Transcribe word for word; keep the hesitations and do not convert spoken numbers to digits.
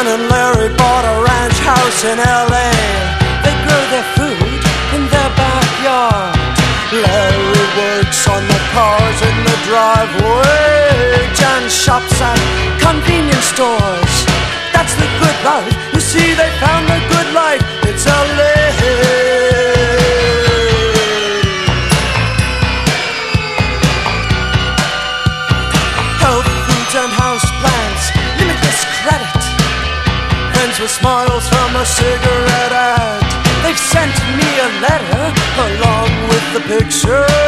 John and Larry bought a ranch house in L A. They grow their food in their backyard. Larry works on the cars in the driveway. John shops at convenience stores. That's the good life. You see, they found the good life. It's L A. Health foods and house plants, limitless credit. Friends with smiles from a cigarette ad. They've sent me a letter along with the picture.